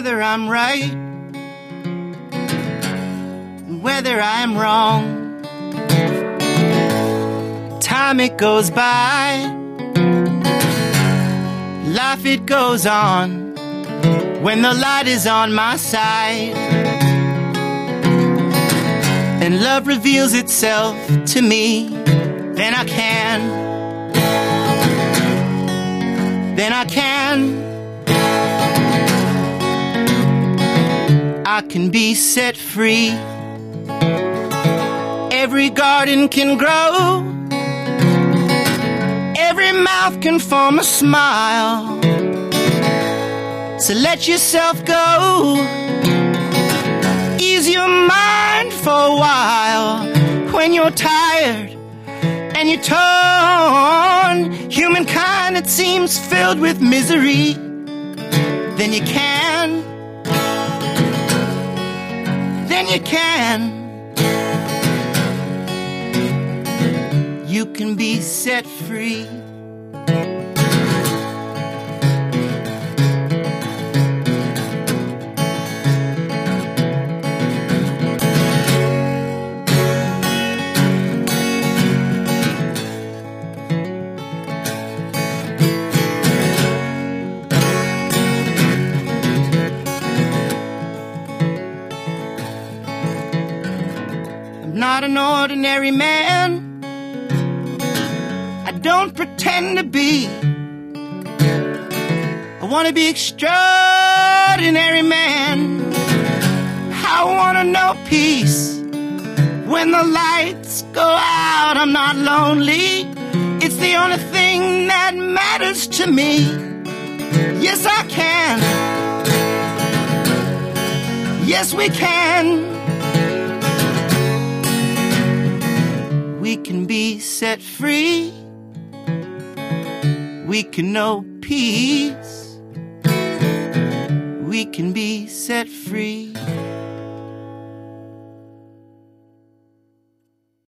whether I'm right, whether I'm wrong. Time it goes by, life it goes on. When the light is on my side and love reveals itself to me, then I can be set free. Every garden can grow, every mouth can form a smile. So let yourself go, ease your mind for a while. When you're tired and you're torn, humankind it seems filled with misery, then you can you can be set free. Not an ordinary man, I don't pretend to be. I want to be extraordinary man. I want to know peace. When the lights go out, I'm not lonely. It's the only thing that matters to me. Yes, I can. Yes, we can. We can be set free. We can know peace. We can be set free.